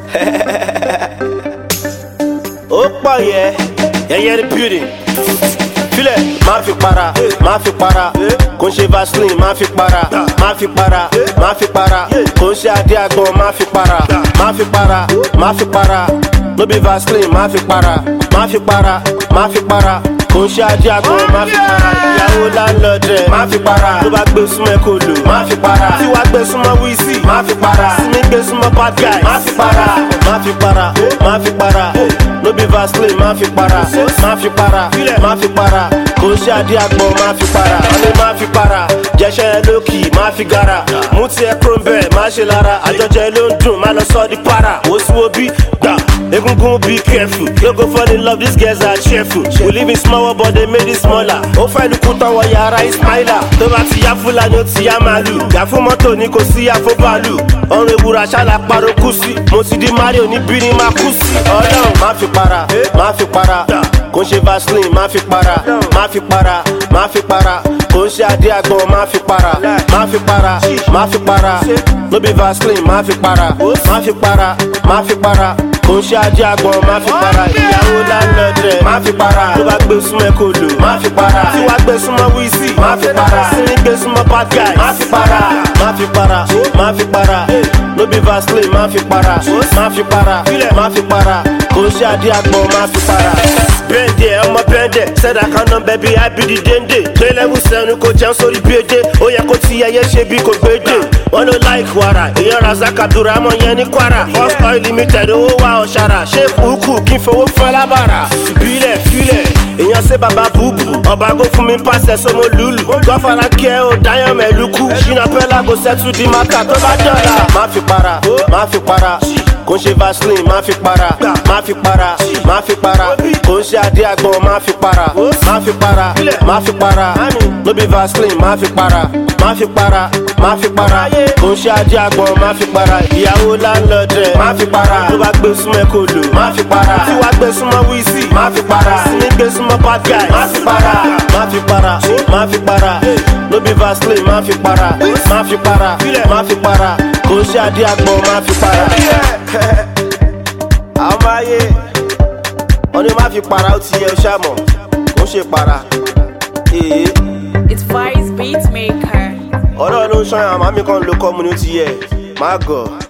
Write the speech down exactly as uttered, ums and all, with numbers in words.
ó pọ̀ yẹ yẹyẹ ní beauty filẹ̀ máa fi para máa fi para kò ń ṣe vaseline máa fi para máa fi para máa fi para kò ń ṣe adé àgbọn máa fi para máa fi para máa fi para no be vaseline máa fi para máa fi para máa fi para kò ń ṣe adé àgbọn máa fi para ìyàwó láńlọ́dẹ̀ máa fi para tó bá gbé súnmọ́ ẹ̀kọ́ lò máa fi para tí wàá gbé súnmọ́ wíìsì máa fi para sinmi gbé súnmọ́ bad guy máa fi para máa fi para máa fi para no be vaseline máa fi para máa fi para máa fi para kò ń ṣe adé àgbọn máa fi para ọ̀lẹ́ máa fi para jẹ́ṣẹ́ ẹ lókì máa fi gara mú ti ẹ kúrò ń bẹ̀ máa ṣe lára àjọjẹ ló ń dùn má lọ sọ di para ó sì wo bí gbà egungun be careful no go fall in love these girls are cheerful we live in small world but they made it smaller ó fẹ́ lukú tán wọ yàrá ismaila tó bá ti yá fúlàní ó ti yá màálù yà fún mọ́tò ní kò sí yàfó bàálù ọrùn ewúrà ṣáàlà parọ́ kú sí mo ti di mario níbí ni máa kú sí ọlọ́run máa fi para máa fi para kò ń ṣe vaseline máa fi para máa fi para máa fi para kò ń ṣe adé àgbọn máa fi para máa fi para máa fi para no be vaseline máa fi para máa fi para máa fi para kò ń ṣe adé àgbọn máa fi para ìyàwó láńlọ́dẹ̀ máa fi para tó bá gbé súnmọ́ ẹ̀kọ́ lò máa fi para tí wàá gbé súnmọ́ wíìsì máa fi para sinmi gbé súnmọ́ bad guy máa fi para máa fi para máa fi para no be vaseline máa fi para máa fi para máa fi para kò ń ṣe adé àgbọn máa fi para. bẹ́ẹ̀dẹ̀ ọmọ bẹ́ẹ̀dẹ̀ sẹ́dá kan náà bẹ́bí ábídí déndé gbẹ́lẹ́wù sẹ́nu kò jẹun sórí bíédé ó yẹ kó ti ẹyẹ ṣe bí kò gbédè wọ́n ló láìkì wàrà èèyàn razak abdulrahman yẹn ní kwara first oil limited owó wa ọ̀ṣàrà ṣé kúkú kí n fowó fún ẹ lábàrà bílẹ̀ fílẹ̀ èèyàn ṣe bàbá búbù ọ̀bàgó fún mi pàṣẹ sọmọ lùlù gọ́fàrà kí ẹ ò dáyàn mẹ́lùkù ṣínà pẹ́lá kò sẹ́tù di maka tó bá dọ̀la má fi para má fi para kò ń ṣe vaseline máa fi para máa fi para máa fi para kò ń ṣe adé àgbọn máa fi para máa fi para máa fi para no be vaseline máa fi para máa fi para máa fi para kò ń ṣe adé àgbọn máa fi para ìyàwó láńlọ́dẹ̀ máa fi para tó bá gbé súnmọ́ ẹ̀kọ́ lò máa fi para tí wàá gbé súnmọ́ wíìsì máa fi para sinmi gbé súnmọ́ bad guy máa fi para máa fi para máa fi para no be vaseline máa fi para máa fi para máa fi para kò ń ṣe adé àgbọn máa fi para. àwọn máa yé wọn ni má fi para ó ti yẹ ọṣà mọ kò ń ṣe para. It's Vice Beatmaker. ọ̀rọ̀ ló ń ṣọyàn àmọ́ mi kàn ló kọ́ mu ni ó ti yẹ má gọ̀.